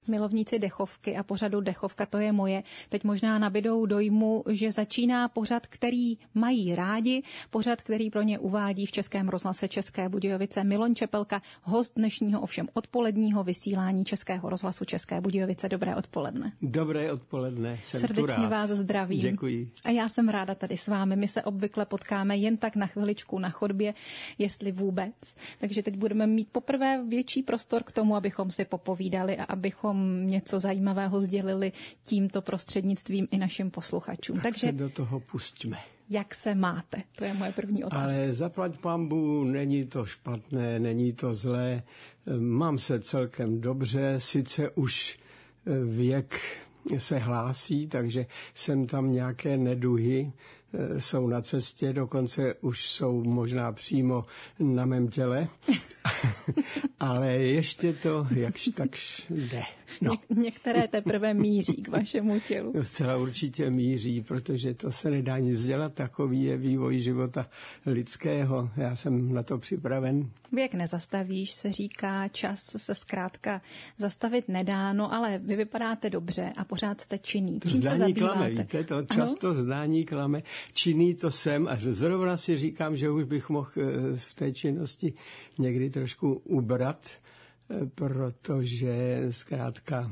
Milovníci dechovky a pořadu Dechovka to je moje teď možná nabydou dojmu, že začíná pořad, který mají rádi, pořad, který pro ně uvádí v Českém rozhlase České Budějovice Miloň Čepelka, host dnešního ovšem odpoledního vysílání Českého rozhlasu České Budějovice. Dobré odpoledne. Dobré odpoledne, jsem srdečně tu rád. Vás zdravím. Děkuji. A já jsem ráda tady s vámi. My se obvykle potkáme jen tak na chviličku na chodbě, jestli vůbec. Takže teď budeme mít poprvé větší prostor k tomu, abychom si popovídali a abychom něco zajímavého sdělili tímto prostřednictvím i našim posluchačům. Takže se do toho pustíme. Jak se máte? To je moje první otázka. Ale zaplať pambu, není to špatné, není to zlé. Mám se celkem dobře, sice už věk se hlásí, takže jsem tam nějaké neduhy, jsou na cestě, dokonce už jsou možná přímo na mém těle, ale ještě to jakž takž jde. No. Některé teprve míří k vašemu tělu. To zcela určitě míří, protože to se nedá nic dělat, takový je vývoj života lidského. Já jsem na to připraven. Věk nezastavíš, se říká, čas se zkrátka zastavit nedá, no ale vy vypadáte dobře a pořád jste činný. Čím zdání se zabýváte? Klame, víte, to často zdání klame. Činný to jsem a zrovna si říkám, že už bych mohl v té činnosti někdy trošku ubrat, protože zkrátka,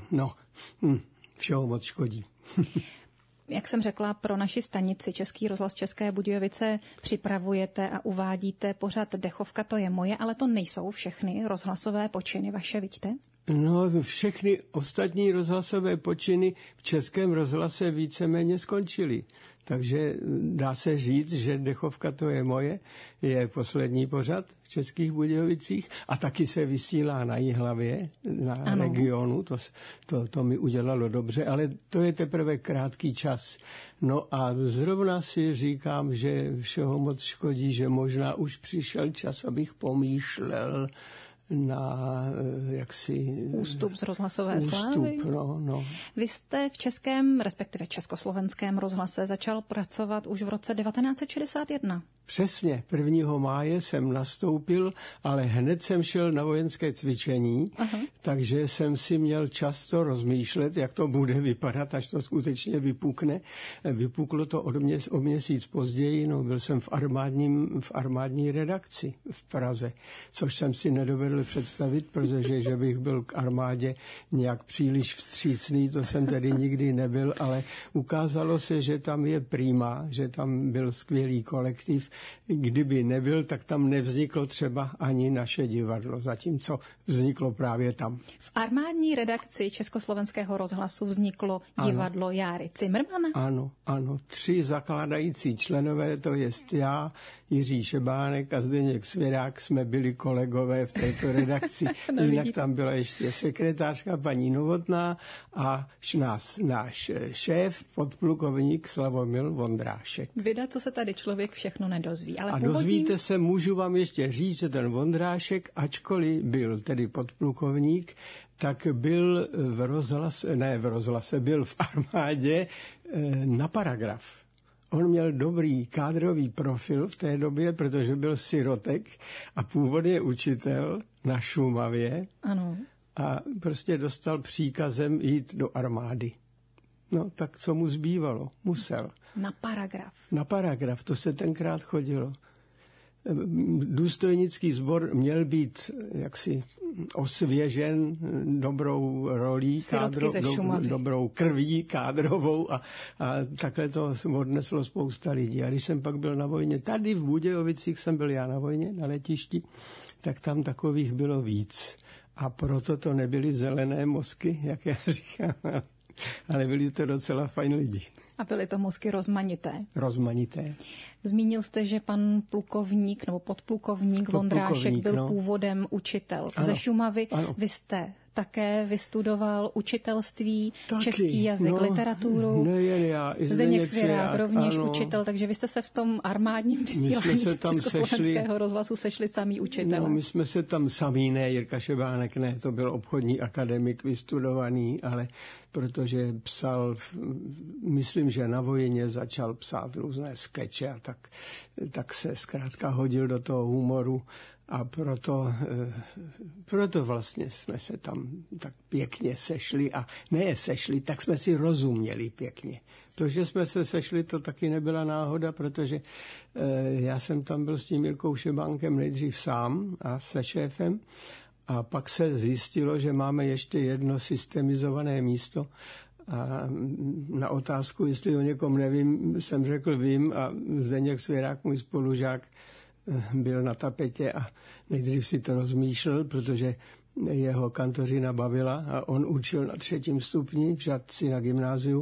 všeho moc škodí. Jak jsem řekla, pro naši stanici Český rozhlas České Budějovice připravujete a uvádíte pořad Dechovka to je moje, ale to nejsou všechny rozhlasové počiny vaše, vidíte? No, všechny ostatní rozhlasové počiny v Českém rozhlase víceméně skončily. Takže dá se říct, že Dechovka to je moje, je poslední pořad v Českých Budějovicích a taky se vysílá na Jihlavě, na regionu, to mi udělalo dobře, ale to je teprve krátký čas. No a zrovna si říkám, že všeho moc škodí, že možná už přišel čas, abych pomýšlel na ústup z rozhlasové slávy. No. Vy jste v českém, respektive československém rozhlase začal pracovat už v roce 1961. Přesně, 1. máje jsem nastoupil, ale hned jsem šel na vojenské cvičení, takže jsem si měl často rozmýšlet, jak to bude vypadat, až to skutečně vypukne. Vypuklo to o měsíc později, byl jsem v armádní redakci v Praze, což jsem si nedovedl představit, protože že bych byl k armádě nějak příliš vstřícný, to jsem tedy nikdy nebyl, ale ukázalo se, že tam je prima, že tam byl skvělý kolektiv. Kdyby nebyl, tak tam nevzniklo třeba ani naše divadlo, zatímco vzniklo právě tam. V armádní redakci Československého rozhlasu vzniklo divadlo Járy Cimrmana? Ano. 3 zakládající členové, to jest já, Jiří Šebánek a Zdeněk Svěrák, jsme byli kolegové v této redakci. Jinak tam byla ještě sekretářka paní Novotná a náš šéf, podplukovník Slavomil Vondrášek. Vida, co se tady člověk všechno nedozví. Ale dozvíte se, můžu vám ještě říct, že ten Vondrášek, ačkoliv byl tedy podplukovník, tak byl byl v armádě na paragraf. On měl dobrý kádrový profil v té době, protože byl sirotek a původně učitel na Šumavě. Ano. A prostě dostal příkazem jít do armády. No, tak co mu zbývalo? Musel. Na paragraf, to se tenkrát chodilo. Důstojnický sbor měl být jaksi osvěžen dobrou rolí, dobrou krví kádrovou a takhle to odneslo spousta lidí. A když jsem pak byl na vojně, tady v Budějovicích jsem byl já na vojně, na letišti, tak tam takových bylo víc. A proto to nebyly zelené mozky, jak já říkám, ale byli to docela fajn lidi. A byly to mozky rozmanité. Rozmanité. Zmínil jste, že pan plukovník nebo podplukovník Vondrášek byl původem učitel ze Šumavy. Ano. Vy jste také vystudoval učitelství, český jazyk, literaturu. Nejen já, i Zdeněk Svěrák rovněž učitel, takže vy jste se v tom armádním vysílání Československého rozhlasu sešli samý učitelé. No, my jsme se tam samý, ne, Jirka Šebánek, ne, to byl obchodní akademik vystudovaný, ale protože psal, myslím, že na vojně začal psát různé skeče a tak se zkrátka hodil do toho humoru A proto vlastně jsme se tam tak pěkně sešli a tak jsme si rozuměli pěkně. To, že jsme se sešli, to taky nebyla náhoda, protože já jsem tam byl s tím Jirkou Šebánkem nejdřív sám a se šéfem a pak se zjistilo, že máme ještě jedno systemizované místo a na otázku, jestli o někom nevím, jsem řekl vím a Zdeněk Svěrák, můj spolužák, byl na tapetě a nejdřív si to rozmýšlel, protože jeho kantořina bavila a on učil na 3. stupni v Žatci na gymnáziu,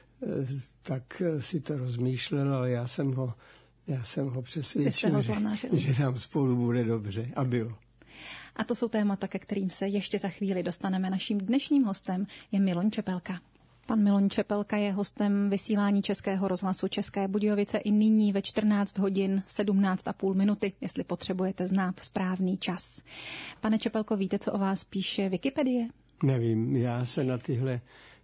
tak si to rozmýšlel, ale já jsem ho přesvědčil, že nám spolu bude dobře a bylo. A to jsou témata, ke kterým se ještě za chvíli dostaneme. Naším dnešním hostem je Miloň Čepelka. Pan Miloň Čepelka je hostem vysílání Českého rozhlasu České Budějovice i nyní ve 14 hodin 17,5 minuty, jestli potřebujete znát správný čas. Pane Čepelko, víte, co o vás píše Wikipedie? Nevím, já se na tyhle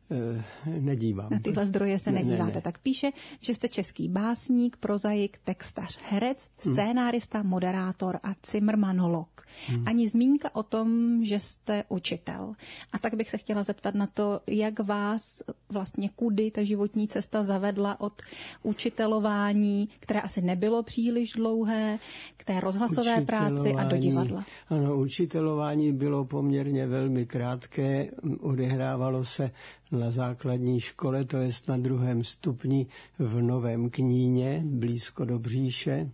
nedívám. Na tyhle zdroje se nedíváte. Ne. Tak píše, že jste český básník, prozaik, textař, herec, scénárista, moderátor a cimrmanolog. Ani zmínka o tom, že jste učitel. A tak bych se chtěla zeptat na to, jak vás vlastně kudy ta životní cesta zavedla od učitelování, které asi nebylo příliš dlouhé, k té rozhlasové práci a do divadla. Ano, učitelování bylo poměrně velmi krátké, odehrávalo se na základní škole, to jest na 2. stupni v Novém Kníně, blízko Dobříše.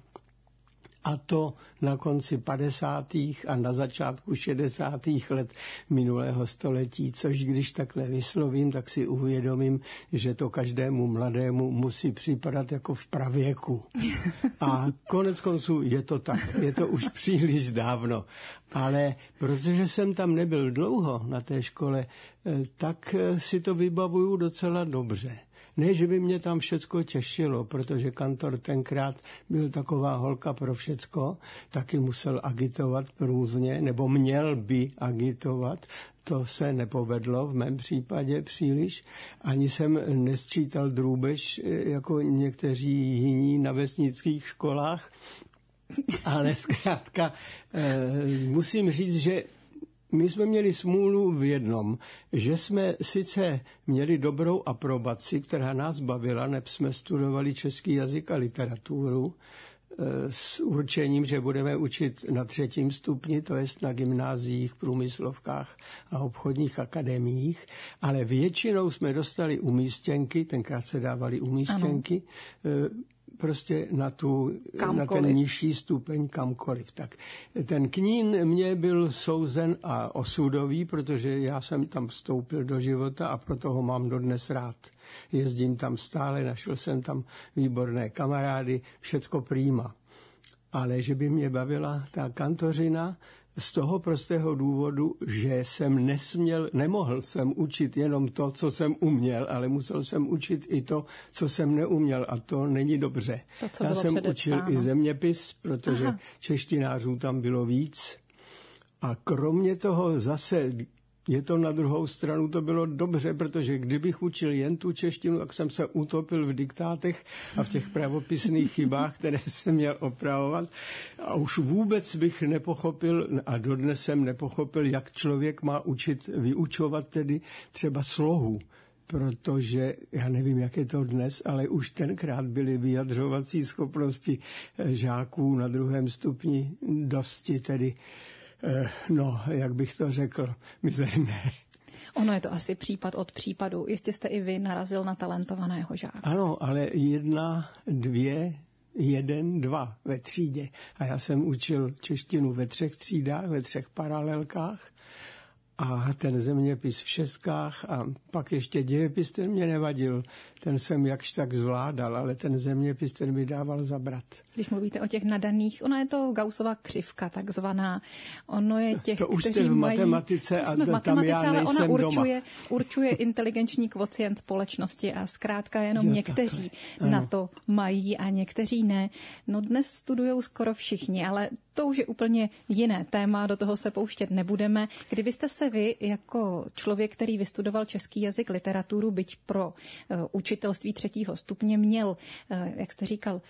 A to na konci 50. a na začátku 60. let minulého století, což když takhle vyslovím, tak si uvědomím, že to každému mladému musí připadat jako v pravěku. A konec konců je to tak, je to už příliš dávno. Ale protože jsem tam nebyl dlouho na té škole, tak si to vybavuju docela dobře. Ne, že by mě tam všecko těšilo, protože kantor tenkrát byl taková holka pro všecko, taky musel agitovat různě, nebo měl by agitovat. To se nepovedlo v mém případě příliš. Ani jsem nesčítal drůbež jako někteří jiní na vesnických školách, ale zkrátka musím říct, že my jsme měli smůlu v jednom, že jsme sice měli dobrou aprobaci, která nás bavila, neb jsme studovali český jazyk a literaturu s určením, že budeme učit na 3. stupni, to jest na gymnáziích, průmyslovkách a obchodních akademiích, ale většinou jsme dostali umístěnky, tenkrát se dávaly umístěnky, prostě na ten nižší stupeň kamkoliv. Tak ten Knín mě byl souzen a osudový, protože já jsem tam vstoupil do života a proto ho mám dodnes rád. Jezdím tam stále, našel jsem tam výborné kamarády, všecko prýma. Ale že by mě bavila ta kantořina, z toho prostého důvodu, že jsem nemohl jsem učit jenom to, co jsem uměl, ale musel jsem učit i to, co jsem neuměl a to není dobře. Já jsem učil i zeměpis, protože češtinářů tam bylo víc a kromě toho zase je to na druhou stranu, to bylo dobře, protože kdybych učil jen tu češtinu, tak jsem se utopil v diktátech a v těch pravopisných chybách, které jsem měl opravovat. A už vůbec bych nepochopil, a dodnes jsem nepochopil, jak člověk má vyučovat tedy třeba slohu. Protože, já nevím, jak je to dnes, ale už tenkrát byly vyjadřovací schopnosti žáků na 2. stupni dosti tedy jak bych to řekl, mizerné. Ono je to asi případ od případu. Jistě jste i vy narazil na talentovaného žáka. Ano, ale 1, 2 ve třídě. A já jsem učil češtinu ve 3 třídách, ve 3 paralelkách. A ten zeměpis v 6 a pak ještě dějepis, ten mě nevadil. Ten jsem jakž tak zvládal, ale ten zeměpis, ten mi dával zabrat. Když mluvíte o těch nadaných, ona je to Gaussova křivka takzvaná. Ono je těch, to už jste v matematice a tam já nejsem ona doma. určuje inteligenční kvocient společnosti a zkrátka jenom někteří na to mají a někteří ne. No dnes studujou skoro všichni, ale to už je úplně jiné téma, do toho se pouštět nebudeme. Kdybyste se vy jako člověk, který vystudoval český jazyk, literaturu, byť pro učitelství 3. stupně, měl, jak jste říkal,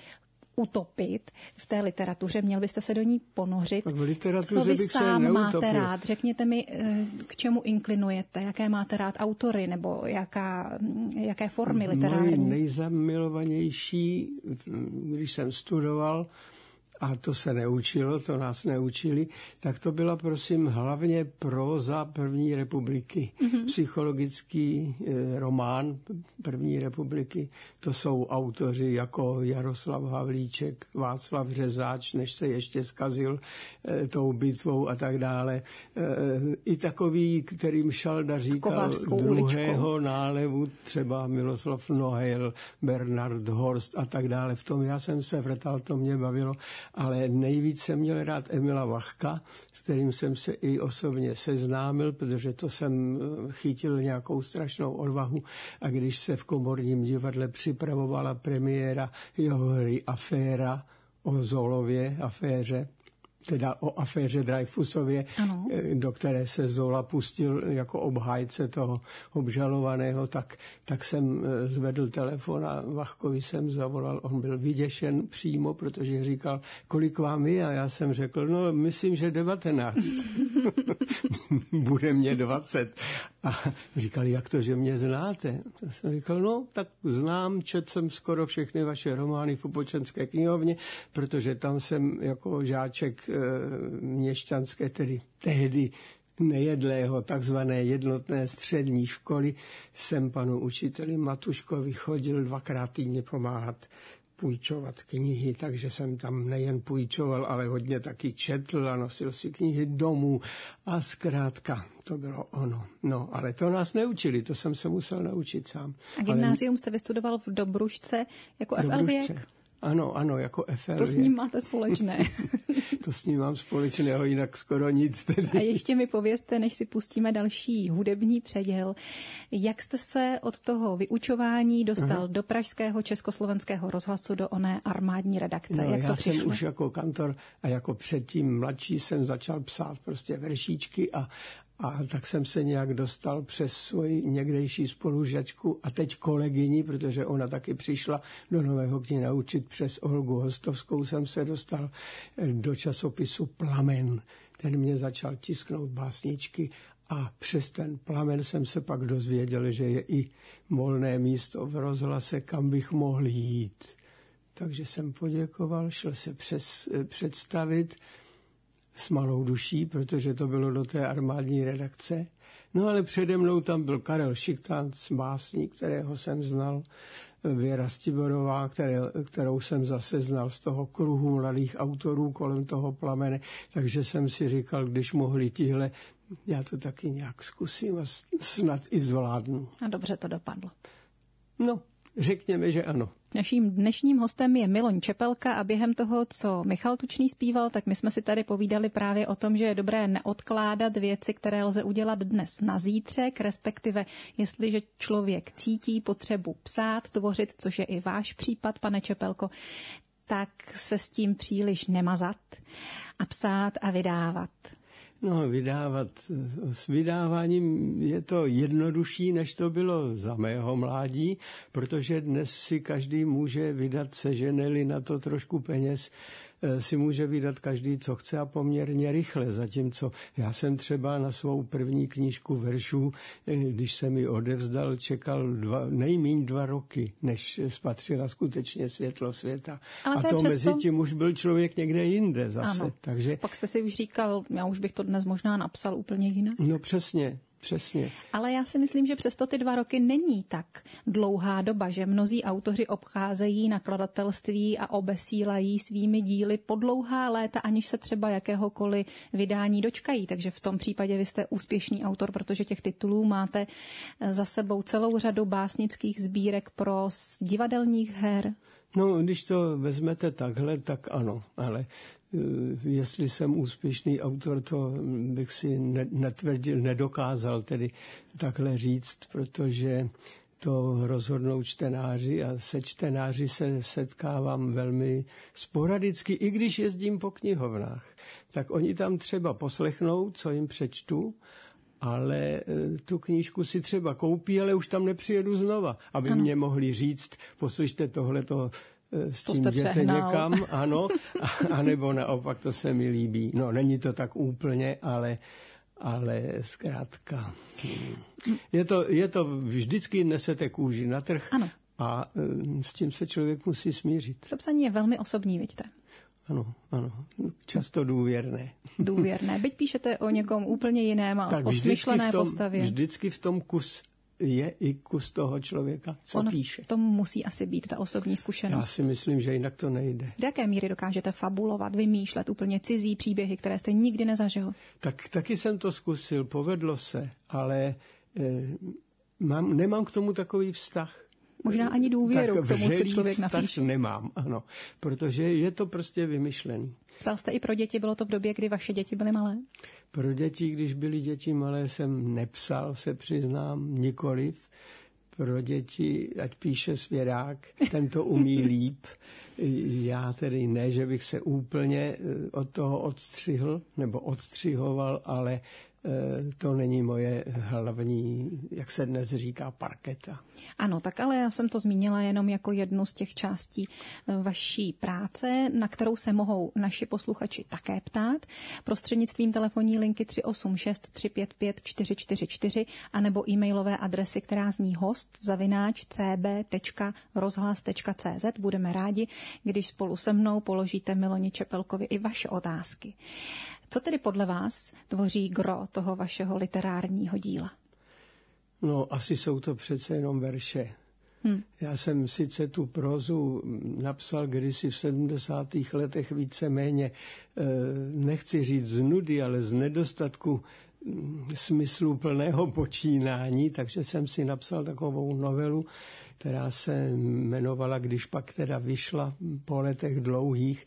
utopit v té literatuře, měl byste se do ní ponořit. V literatuře co vy bych sám se máte rád? Řekněte mi, k čemu inklinujete, jaké máte rád autory nebo jaké formy literární? Moje nejzamilovanější, když jsem studoval, a to se neučilo, to nás neučili, tak to byla, prosím, hlavně próza první republiky. Psychologický román první republiky. To jsou autoři jako Jaroslav Havlíček, Václav Řezáč, než se ještě zkazil tou bitvou a tak dále. I takový, kterým Šalda říkal druhého nálevu, třeba Miloslav Nohel, Bernard Horst a tak dále. V tom já jsem se vrtal, to mě bavilo. Ale nejvíc jsem měl rád Emila Vachka, s kterým jsem se i osobně seznámil, protože to jsem chytil nějakou strašnou odvahu. A když se v Komorním divadle připravovala premiéra jeho hry Aféra o Zolově aféře, teda o aféře Dreyfusově, ano, do které se Zola pustil jako obhájce toho obžalovaného, tak jsem zvedl telefon a Vachkovi jsem zavolal. On byl vyděšen přímo, protože říkal, kolik vám je? A já jsem řekl, no myslím, že 19. Bude mě 20. A říkali, jak to, že mě znáte? A jsem říkal, no tak znám, četl jsem skoro všechny vaše romány v Opočenské knihovně, protože tam jsem jako žáček měšťanské, tedy tehdy nejedlého, takzvané jednotné střední školy, jsem panu učiteli Matuškovi chodil 2krát týdně pomáhat půjčovat knihy, takže jsem tam nejen půjčoval, ale hodně taky četl a nosil si knihy domů a zkrátka to bylo ono. No, ale to nás neučili, to jsem se musel naučit sám. A gymnázium jste vystudoval v Dobrušce jako FL věk? Ano, jako FL. To s ním máte společné. To s ním mám společného, jinak skoro nic. Tedy. A ještě mi povězte, než si pustíme další hudební předěl, jak jste se od toho vyučování dostal do pražského Československého rozhlasu, do oné armádní redakce? No, jak to přišlo? Jsem už jako kantor a jako předtím mladší jsem začal psát prostě veršíčky a tak jsem se nějak dostal přes svoji někdejší spolužačku a teď kolegyni, protože ona taky přišla do Nového knihy naučit, přes Olgu Hostovskou jsem se dostal do časopisu Plamen. Ten mě začal tisknout básničky a přes ten Plamen jsem se pak dozvěděl, že je i volné místo v rozhlase, kam bych mohl jít. Takže jsem poděkoval, šel se představit s malou duší, protože to bylo do té armádní redakce. No ale přede mnou tam byl Karel Šiktanc, básník, kterého jsem znal, Věra Stiborová, kterou jsem zase znal z toho kruhu mladých autorů kolem toho Plamene. Takže jsem si říkal, když mohli tihle, já to taky nějak zkusím a snad i zvládnu. A dobře to dopadlo. No, řekněme, že ano. Naším dnešním hostem je Miloň Čepelka a během toho, co Michal Tučný zpíval, tak my jsme si tady povídali právě o tom, že je dobré neodkládat věci, které lze udělat dnes na zítřek, respektive jestliže člověk cítí potřebu psát, tvořit, což je i váš případ, pane Čepelko, tak se s tím příliš nemazat a psát a vydávat. No, s vydáváním je to jednodušší, než to bylo za mého mládí, protože dnes si každý může vydat, sežene-li na to trošku peněz, si může vydat každý, co chce a poměrně rychle. Zatímco já jsem třeba na svou první knížku veršů, když jsem ji odevzdal, čekal nejméně 2 roky, než spatřila skutečně světlo světa. Ale a to mezi tím už byl člověk někde jinde zase. Ano. Takže pak jste si už říkal, já už bych to dnes možná napsal úplně jinak. No přesně. Ale já si myslím, že přesto ty 2 roky není tak dlouhá doba, že mnozí autoři obcházejí nakladatelství a obesílají svými díly po dlouhá léta, aniž se třeba jakéhokoliv vydání dočkají. Takže v tom případě vy jste úspěšný autor, protože těch titulů máte za sebou celou řadu básnických sbírek, pros, divadelních her. No, když to vezmete takhle, tak ano, ale jestli jsem úspěšný autor, to bych si netvrdil, nedokázal tedy takhle říct, protože to rozhodnou čtenáři a se čtenáři se setkávám velmi sporadicky, i když jezdím po knihovnách. Tak oni tam třeba poslechnou, co jim přečtu, ale tu knížku si třeba koupí, ale už tam nepřijedu znova, aby mě mohli říct, poslyšte tohleto s tím jděte někam, ano, anebo naopak to se mi líbí. No, není to tak úplně, ale zkrátka. Je to vždycky nesete kůži na trh. Ano. A s tím se člověk musí smířit. To psaní je velmi osobní, vidíte. Ano, často důvěrné. Důvěrné, byť píšete o někom úplně jiném a o smyšlené postavě. Vždycky v tom je i kus toho člověka, co píše. To musí asi být ta osobní zkušenost. Já si myslím, že jinak to nejde. Do jaké míry dokážete fabulovat, vymýšlet úplně cizí příběhy, které jste nikdy nezažil? Taky jsem to zkusil, povedlo se, ale nemám k tomu takový vztah. Možná ani důvěru k tomu, co člověk napíše. Nemám, ano, protože je to prostě vymyšlený. Psal jste i pro děti, bylo to v době, kdy vaše děti byly malé? Pro děti, když byly děti malé, jsem nepsal, se přiznám, nikoliv. Pro děti, ať píše svěrák, ten to umí líp. Já tedy ne, že bych se úplně od toho odstřihl, nebo odstřihoval, ale to není moje hlavní, jak se dnes říká, parketa. Ano, tak ale já jsem to zmínila jenom jako jednu z těch částí vaší práce, na kterou se mohou naši posluchači také ptát prostřednictvím telefonní linky 386 355 444 anebo e-mailové adresy, která zní host@cb.rozhlas.cz. Budeme rádi, když spolu se mnou položíte Miloni Čepelkovi i vaše otázky. Co tedy podle vás tvoří gro toho vašeho literárního díla? No, asi jsou to přece jenom verše. Já jsem sice tu prózu napsal kdysi v 70. letech víceméně, nechci říct z nudy, ale z nedostatku smyslu plného počínání, takže jsem si napsal takovou novelu, která se jmenovala, když pak teda vyšla po letech dlouhých,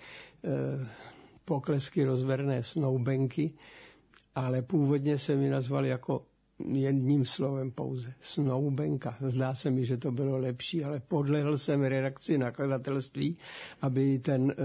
Poklesky rozverné snoubenky, ale původně se mi nazval jako jedním slovem pouze snoubenka. Zdá se mi, že to bylo lepší, ale podlehl jsem redakci nakladatelství, aby ten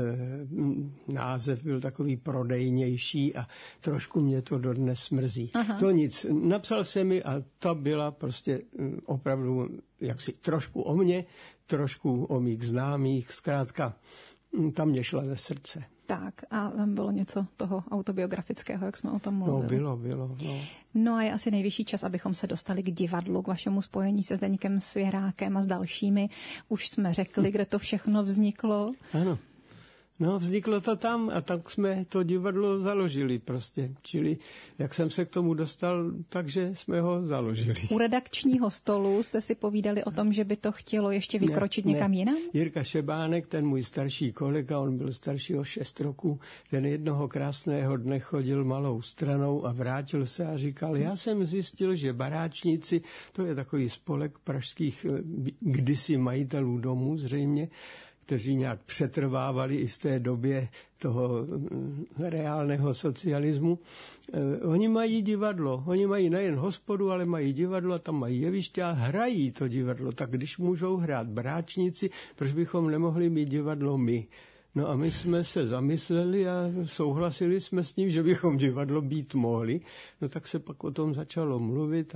název byl takový prodejnější a trošku mě to dodnes mrzí. Aha. To nic. Napsal jsem mi a to byla prostě opravdu jaksi trošku o mně, trošku o mých známých, zkrátka tam mě šla ze srdce. Tak a tam bylo něco toho autobiografického, jak jsme o tom mluvili. No, bylo. No a je asi nejvyšší čas, abychom se dostali k divadlu, k vašemu spojení se Zdeňkem Svěrákem a s dalšími. Už jsme řekli, kde to všechno vzniklo. Ano. No, vzniklo to tam a tak jsme to divadlo založili prostě. Čili jak jsem se k tomu dostal, takže jsme ho založili. U redakčního stolu jste si povídali o tom, že by to chtělo ještě vykročit někam jinam? Jirka Šebánek, ten můj starší kolega, on byl starší o 6 roků, ten jednoho krásného dne chodil malou stranou a vrátil se a říkal, já jsem zjistil, že baráčníci, to je takový spolek pražských kdysi majitelů domů zřejmě, kteří nějak přetrvávali i v té době toho reálného socialismu. Oni mají divadlo, oni mají nejen hospodu, ale mají divadlo a tam mají jeviště a hrají to divadlo. Tak když můžou hrát bráčníci, proč bychom nemohli mít divadlo my? No a my jsme se zamysleli a souhlasili jsme s tím, že bychom divadlo být mohli. No tak se pak o tom začalo mluvit.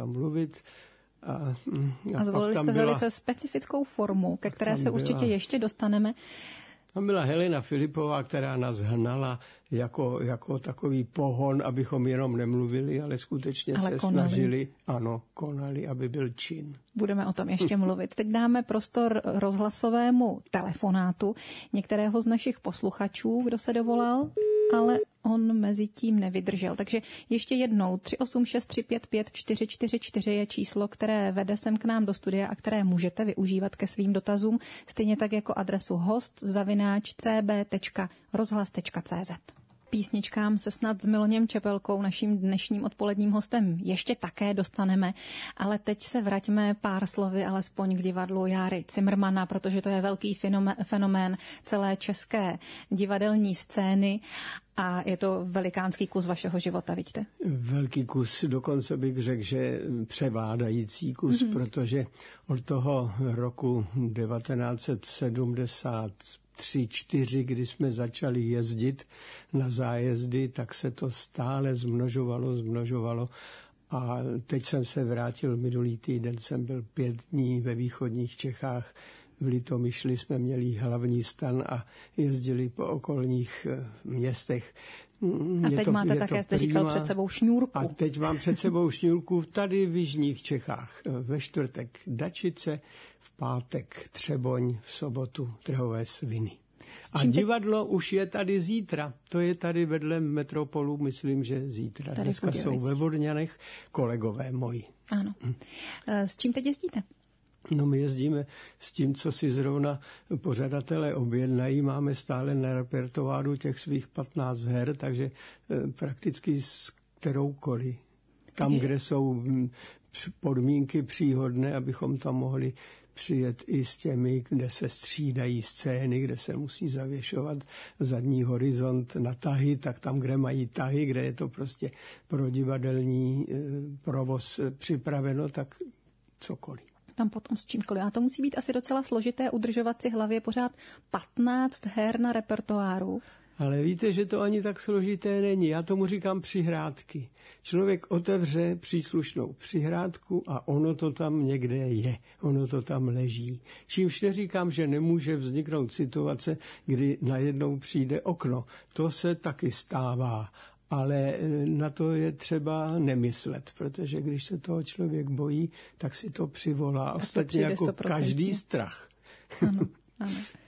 A zvolili jste velice specifickou formu, ke které se určitě ještě dostaneme. Tam byla Helena Filipová, která nás hnala jako takový pohon, abychom jenom nemluvili, ale skutečně se snažili, konali, aby byl čin. Budeme o tom ještě mluvit. Teď dáme prostor rozhlasovému telefonátu některého z našich posluchačů, kdo se dovolal, ale on mezi tím nevydržel. Takže ještě jednou 386 355 444 je číslo, které vede sem k nám do studia a které můžete využívat ke svým dotazům, stejně tak jako adresu host@cb.rozhlas.cz. Písničkám se snad s Miloněm Čepelkou, naším dnešním odpoledním hostem, ještě také dostaneme, ale teď se vraťme pár slovy alespoň k divadlu Járy Cimrmana, protože to je velký fenomén celé české divadelní scény a je to velikánský kus vašeho života, vidíte? velký kus, dokonce bych řekl, že převládající kus, protože od toho roku 1973-4, kdy jsme začali jezdit na zájezdy, tak se to stále zmnožovalo. A teď jsem se vrátil, minulý týden jsem byl 5 dní ve východních Čechách v Litomyšli jsme měli hlavní stan a jezdili po okolních městech. A teď máte také, jste říkal, před sebou šňůrku. A teď mám před sebou šňůrku tady v jižních Čechách. Ve čtvrtek Dačice, v pátek Třeboň, v sobotu Trhové Sviny. A divadlo už je tady zítra. To je tady vedle Metropolu, myslím, že zítra. Tady dneska jsou ve Vodňanech kolegové moji. Ano. S čím teď jezdíte? No my jezdíme s tím, co si zrovna pořadatelé objednají. Máme stále na repertoáru těch svých 15 her, takže prakticky s kteroukoliv. Tam, kde jsou podmínky příhodné, abychom tam mohli přijet i s těmi, kde se střídají scény, kde se musí zavěšovat zadní horizont na tahy, tak tam, kde mají tahy, kde je to prostě pro divadelní provoz připraveno, tak cokoliv. Tam potom s čímkoliv. A to musí být asi docela složité udržovat si hlavě pořád 15 her na repertoáru. Ale víte, že to ani tak složité není. Já tomu říkám přihrádky. Člověk otevře příslušnou přihrádku a ono to tam někde je. Ono to tam leží. Čímž neříkám, že nemůže vzniknout situace, kdy najednou přijde okno. To se taky stává. Ale na to je třeba nemyslet, protože když se toho člověk bojí, tak si to přivolá. Ostatně jako 100%. Každý strach. Ano, ano.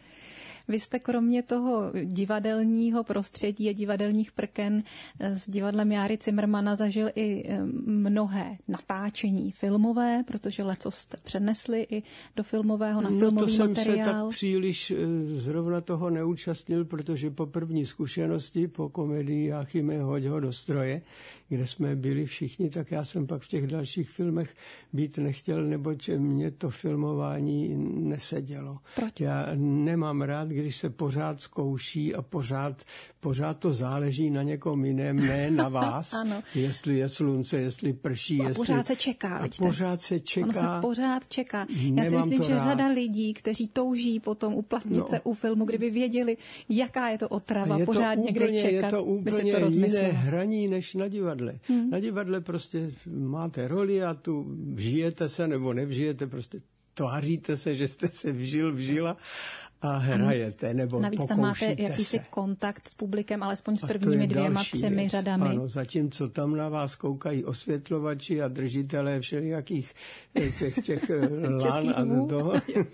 Vy jste kromě toho divadelního prostředí a divadelních prken s divadlem Járy Cimrmana zažil i mnohé natáčení filmové, protože lecos jste přenesli i do filmového na filmový materiál. No to jsem se tak příliš zrovna toho neúčastnil, protože po první zkušenosti, po komedii Jáchyme Hoď ho do stroje, kde jsme byli všichni, tak já jsem pak v těch dalších filmech být nechtěl, neboť mě to filmování nesedělo. Proč? Já nemám rád, když se pořád zkouší a pořád to záleží na někom jiném, ne na vás. Ano. Jestli je slunce, jestli prší. A pořád se čeká. A pořád se čeká. Ono se pořád čeká. Já si myslím, že řada lidí, kteří touží potom uplatnit se u filmu, kdyby věděli, jaká je to otrava, je pořád někde čekat. Je to úplně jiné hraní než na divadle. Na divadle prostě máte roli a tu vžijete se nebo nevžijete, prostě tváříte se, že jste se vžila a hrajete, nebo navíc tam máte jakýsi kontakt s publikem, alespoň s prvními 2-3 řadami. Ano, zatímco tam na vás koukají osvětlovači a držitelé všelijakých těch lan a toho.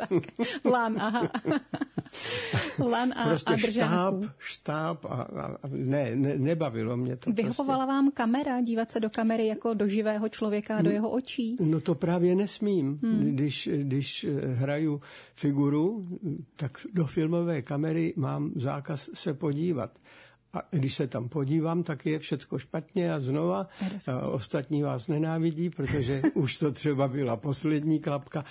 Lan, aha. Lan a prostě držáků. štáb a nebavilo mě to. Vyhovovala vám kamera, dívat se do kamery jako do živého člověka a do jeho očí? No to právě nesmím. Když hraju figuru, tak do filmové kamery mám zákaz se podívat. A když se tam podívám, tak je všecko špatně a znova. A ostatní vás nenávidí, protože už to třeba byla poslední klapka.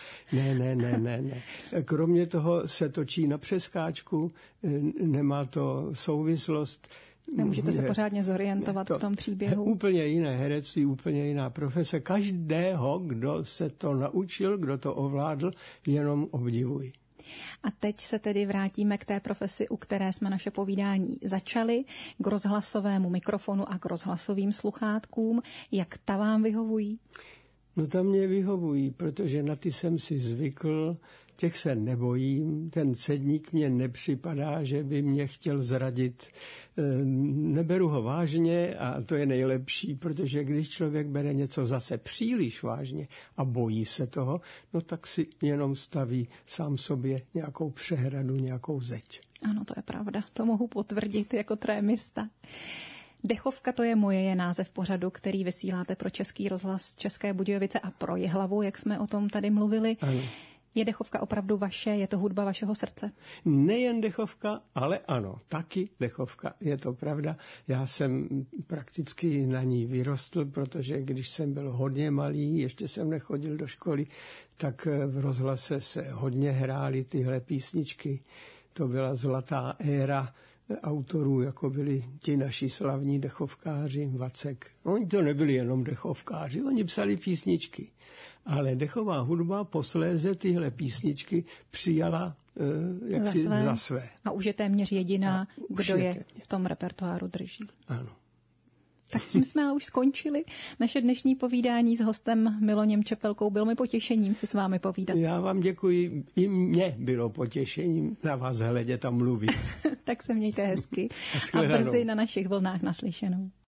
Ne. Kromě toho se točí na přeskáčku, nemá to souvislost. Nemůžete se pořádně zorientovat v tom příběhu. Úplně jiné herectví, úplně jiná profese. Každého, kdo se to naučil, kdo to ovládl, jenom obdivuji. A teď se tedy vrátíme k té profesi, u které jsme naše povídání začali, k rozhlasovému mikrofonu a k rozhlasovým sluchátkům. Jak ta vám vyhovují? No ta mě vyhovují, protože na ty jsem si zvykl, těch se nebojím, ten cedník mě nepřipadá, že by mě chtěl zradit. Neberu ho vážně a to je nejlepší, protože když člověk bere něco zase příliš vážně a bojí se toho, no tak si jenom staví sám sobě nějakou přehradu, nějakou zeď. Ano, to je pravda, to mohu potvrdit jako trémista. Dechovka to je moje, je název pořadu, který vysíláte pro Český rozhlas České Budějovice a pro Jihlavu, jak jsme o tom tady mluvili. Ano. Je dechovka opravdu vaše? Je to hudba vašeho srdce? Nejen dechovka, ale ano, taky dechovka. Je to pravda. Já jsem prakticky na ní vyrostl, protože když jsem byl hodně malý, ještě jsem nechodil do školy, tak v rozhlase se hodně hrály tyhle písničky. To byla zlatá éra autorů, jako byli ti naši slavní dechovkáři, Vacek. Oni to nebyli jenom dechovkáři, oni psali písničky. Ale dechová hudba posléze tyhle písničky přijala za své. A už je téměř jediná, kdo je v tom repertoáru drží. Ano. Tak tím jsme už skončili naše dnešní povídání s hostem Miloněm Čepelkou. Bylo mi potěšením si s vámi povídat. Já vám děkuji. I mně bylo potěšením na vás hledět a mluvit. Tak se mějte hezky a brzy na našich vlnách naslyšenou.